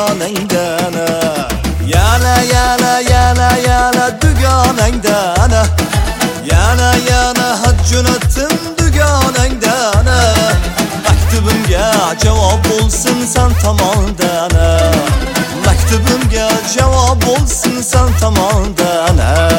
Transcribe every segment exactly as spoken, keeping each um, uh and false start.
dugonangdan yana yana yana yana dugonangdan yana yana xat jo'natdim dugonangdan maktubimga javob bo'lsin san tomondan maktubimga javob bo'lsin san tomondan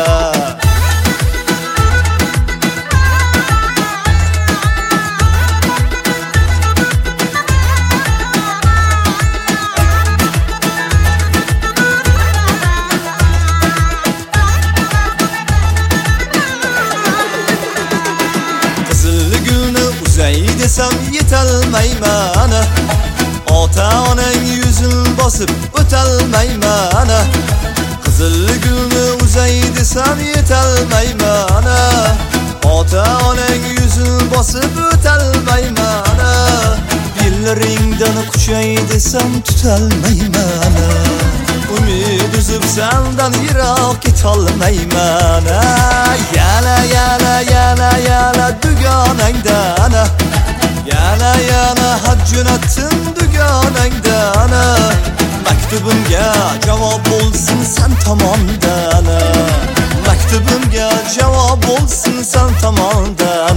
uzay desam yetolmayman ota onang yuzin bosib o'tolmayman qizil gulni uzay desam yetolmayman ota onang yuzin bosib o'tolmayman dillaringdan quchay desam tutolmayman umid uzib sendan yiroq ketolmayman yana yana yana yana dugonangdan yana yana xat jo'natdim dugonangdan maktubimga javob bo'lsin san tomondan maktubimga javob bo'lsin san tomondan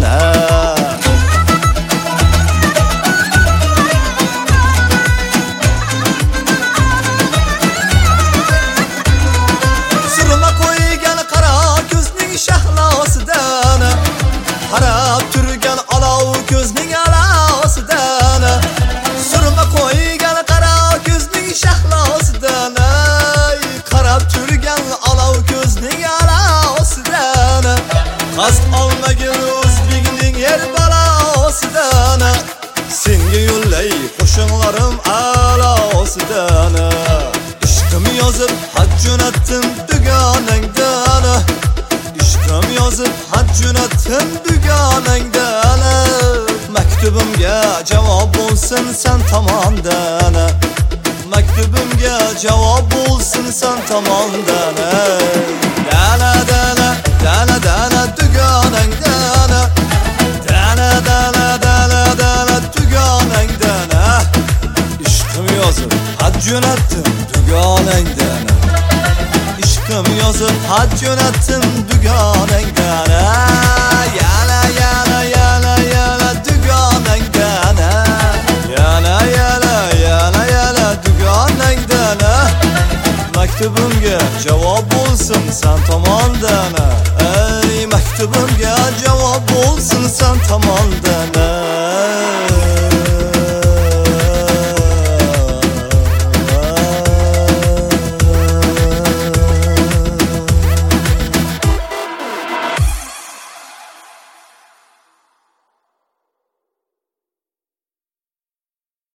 qarab turgan olov ko'zning alosidan surma qo'ygan qaro ko'zning shahlosidan qarab turgan olov ko'zning alosidan qasd olmagin o'zbekning yer balosidan senga yo'llay qo'shinlarim alosidan ishqim yozib xat jo'natdim dugonangdan ishqim yozib xat jo'natdim dugonangdan maktubimga javob bo'lsin san tomondan maktubimga javob bo'lsin san tomondan dana dana dana dana dugonangdan dana dana dana dana dugonangdan ishqim yozib xat jo'natdim dugonangdan ishqim yozib xat jo'natdim dugonangdan yana yana yana yana dugonangdan yana yana yana yana dugonangdan maktubimga javob bo'lsin san tomondan